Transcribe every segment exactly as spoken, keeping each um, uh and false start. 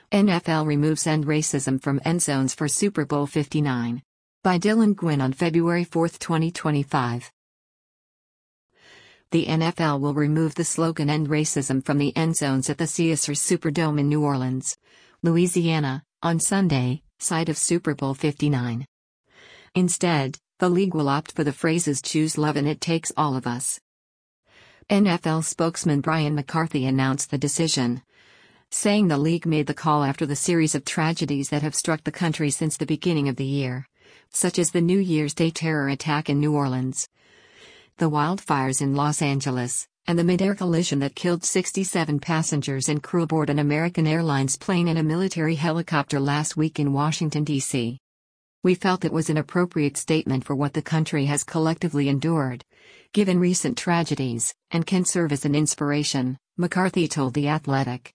N F L removes End Racism from End Zones for Super Bowl fifty-nine. By Dylan Gwynn on February fourth, twenty twenty-five. The N F L will remove the slogan End Racism from the end zones at the Caesars Superdome in New Orleans, Louisiana, on Sunday, site of Super Bowl fifty-nine. Instead, the league will opt for the phrases Choose Love and It Takes All of Us. N F L spokesman Brian McCarthy announced the decision, saying the league made the call after the series of tragedies that have struck the country since the beginning of the year, such as the New Year's Day terror attack in New Orleans, the wildfires in Los Angeles, and the mid-air collision that killed sixty-seven passengers and crew aboard an American Airlines plane and a military helicopter last week in Washington, D C We felt it was an appropriate statement for what the country has collectively endured, given recent tragedies, and can serve as an inspiration, McCarthy told The Athletic.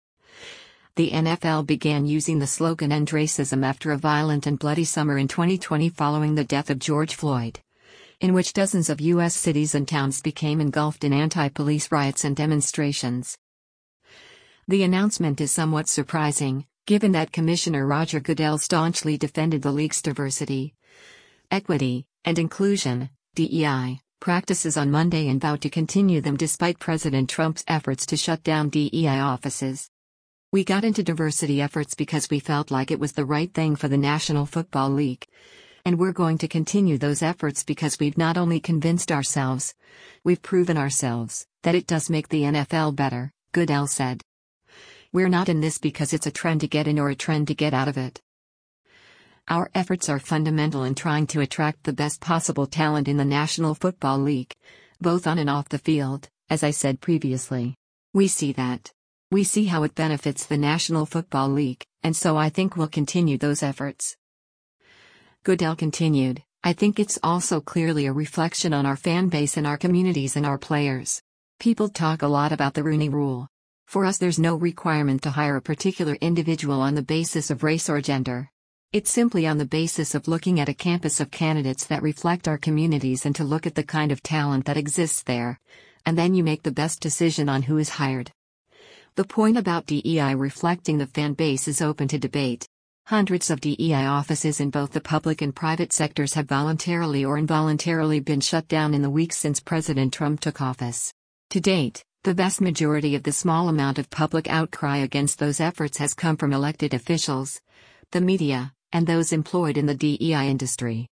The N F L began using the slogan End Racism after a violent and bloody summer in twenty twenty following the death of George Floyd, in which dozens of U S cities and towns became engulfed in anti-police riots and demonstrations. The announcement is somewhat surprising, given that Commissioner Roger Goodell staunchly defended the league's diversity, equity, and inclusion (D E I) practices on Monday and vowed to continue them despite President Trump's efforts to shut down D E I offices. We got into diversity efforts because we felt like it was the right thing for the National Football League. And we're going to continue those efforts because we've not only convinced ourselves, we've proven ourselves, that it does make the N F L better, Goodell said. We're not in this because it's a trend to get in or a trend to get out of it. Our efforts are fundamental in trying to attract the best possible talent in the National Football League, both on and off the field, as I said previously. We see that. We see how it benefits the National Football League, and so I think we'll continue those efforts. Goodell continued, I think it's also clearly a reflection on our fan base and our communities and our players. People talk a lot about the Rooney Rule. For us, there's no requirement to hire a particular individual on the basis of race or gender. It's simply on the basis of looking at a campus of candidates that reflect our communities and to look at the kind of talent that exists there, and then you make the best decision on who is hired. The point about D E I reflecting the fan base is open to debate. Hundreds of D E I offices in both the public and private sectors have voluntarily or involuntarily been shut down in the weeks since President Trump took office. To date, the vast majority of the small amount of public outcry against those efforts has come from elected officials, the media, and those employed in the D E I industry.